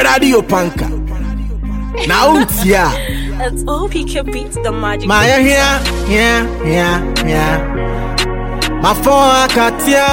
Radio Panka. Now yeah. Let's hope he can beat the magic. My yeah. My phone Katia.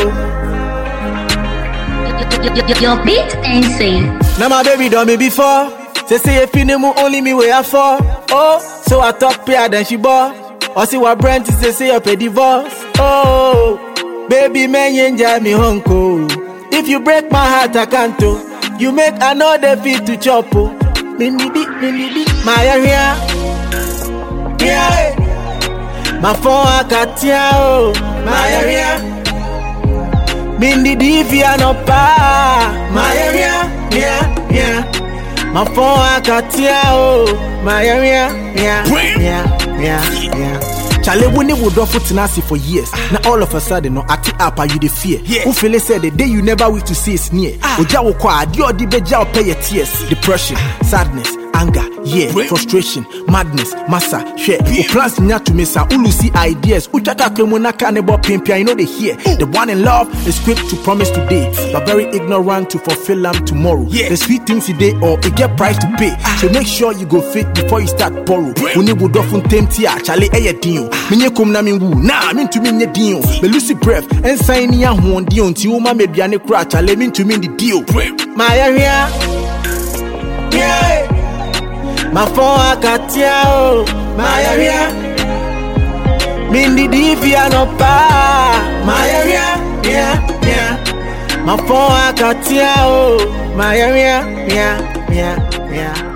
Your beat insane. Now my baby done me before. Say if you know only me where I for. Oh, so I talk pair then she bought. Or see what Brent is say up a divorce. Oh, baby man you enjoy me honko. If you break my heart I can't do. You make another fit to chop. Mindy, my area. Yeah. My phone Katia. My area. Mindy Divia no pa. My area. Yeah. My phone Katia. My area. Yeah. Charlie, when they would offer tenacity for years, now all of a sudden, no acting up, are you the fear? Who feel said the day you never wish to see is near. Ojawo kwa, dio di beja pay your tears. Depression, sadness, anger, frustration, madness, massa, share. Who plans not to miss out, ulu see ideas. Uchaka kemuna kanebo pimpia, you know they hear. The one in love is quick to promise today, but very ignorant to fulfill them tomorrow. The sweet things today or it get price to pay. So make sure you go fit before you start borrow. When you would often tempt ya, Charlie, deal. Minye kum na mingu, na min to min ye deal. Me lucy breath, and sign ya one deal. Ti uma me biane crash, I mean to mean the deal. My area, yeah. My phone Katia, my area. Mindy Divia no pa, my area, yeah. My phone Katia, my area, yeah.